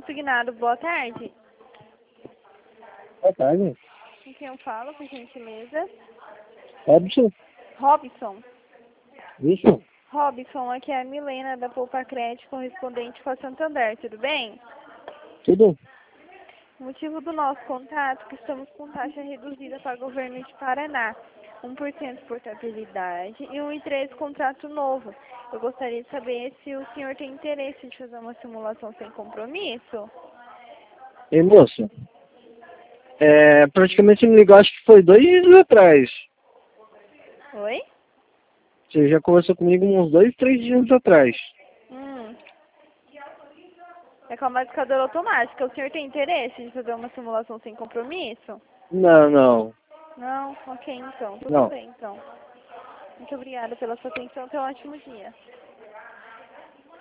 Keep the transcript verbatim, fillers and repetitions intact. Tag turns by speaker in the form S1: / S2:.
S1: consignado. Boa tarde.
S2: Boa tarde.
S1: Com quem eu falo, por gentileza?
S2: Robson?
S1: Robson.
S2: Isso?
S1: Robson, aqui é a Milena da Poupa Crédito, correspondente com a Santander, tudo bem?
S2: Tudo?
S1: O motivo do nosso contato é que estamos com taxa reduzida para o governo de Paraná, um por cento portabilidade e um vírgula três contrato novo. Eu gostaria de saber se o senhor tem interesse de fazer uma simulação sem compromisso.
S2: Ei, moça. É, praticamente me ligou, acho que foi dois dias atrás.
S1: Oi?
S2: Você já conversou comigo uns dois, três dias atrás.
S1: Hum. É com a modificadora automática. O senhor tem interesse de fazer uma simulação sem compromisso?
S2: Não, não.
S1: Não? Ok, então. Tudo
S2: Não.
S1: bem, então. Muito obrigada pela sua atenção. Tenha um ótimo dia.